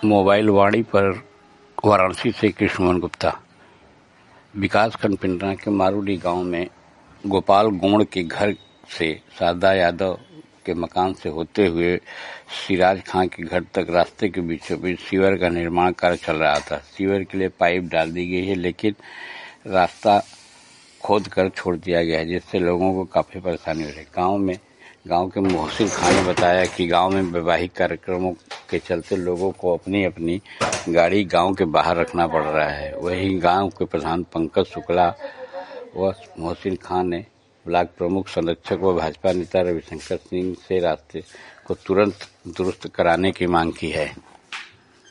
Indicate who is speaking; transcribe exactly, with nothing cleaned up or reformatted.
Speaker 1: Mobile वाणी पर वाराणसी से कृष्णमोहन गुप्ता। विकासखंड पिंडरा के मारूडी गांव में गोपाल गोंड के घर से शारदा यादव के मकान से होते हुए सिराज खां के घर तक रास्ते के बीचों बीच सीवर का निर्माण कार्य चल रहा था। सीवर के लिए पाइप डाल दी गई है, लेकिन रास्ता खोद कर छोड़ दिया गया है, जिससे लोगों को काफी परेशानी हो रही है। गांव में गांव के मोहसिन खान ने बताया कि गांव में वैवाहिक कार्यक्रमों के चलते लोगों को अपनी अपनी गाड़ी गांव के बाहर रखना पड़ रहा है। वहीं गांव के प्रधान पंकज शुक्ला व मोहसिन खान ने ब्लॉक प्रमुख संरक्षक व भाजपा नेता रविशंकर सिंह से रास्ते को तुरंत दुरुस्त कराने की मांग की है।